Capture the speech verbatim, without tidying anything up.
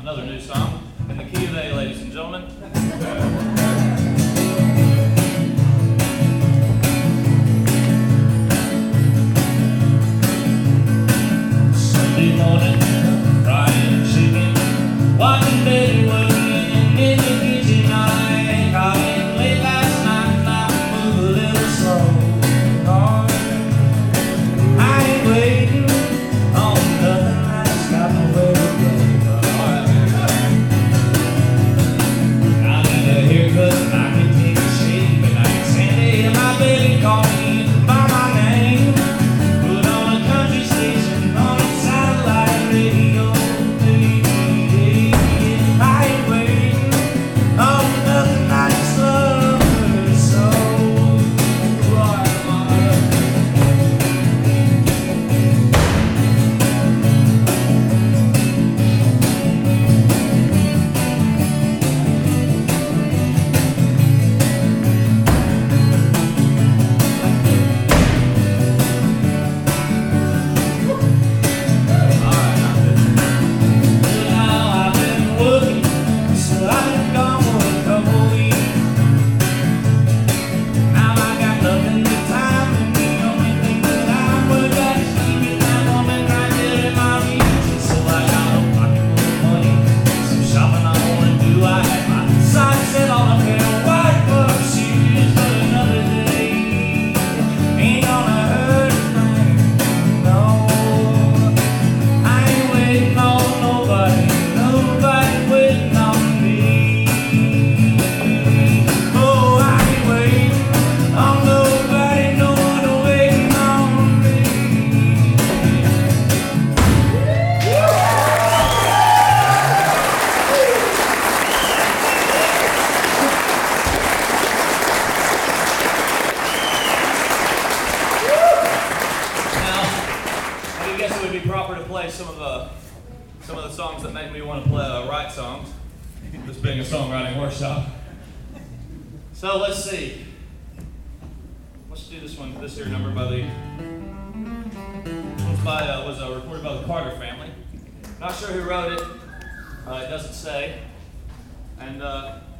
Another new song in the key of A, ladies and gentlemen. Sunday morning, frying chicken, watching Betty working in the kitchen. I got in late last night and I move a little slow. Oh, I ain't waiting on nothing, I just got nowhere to go. I need a haircut and I can take a shave, and I can Sandy and my baby call me by my name. Put on a country station on a satellite radio, baby. I ain't waiting on nothing, I just love her so. Right, mama. I guess it would be proper to play some of the some of the songs that make me want to play uh, write songs. This being a songwriting workshop. So let's see. Let's do this one. This here number by the was by uh, was uh, recorded by the Carter family. Not sure who wrote it. Uh, it doesn't say. And uh,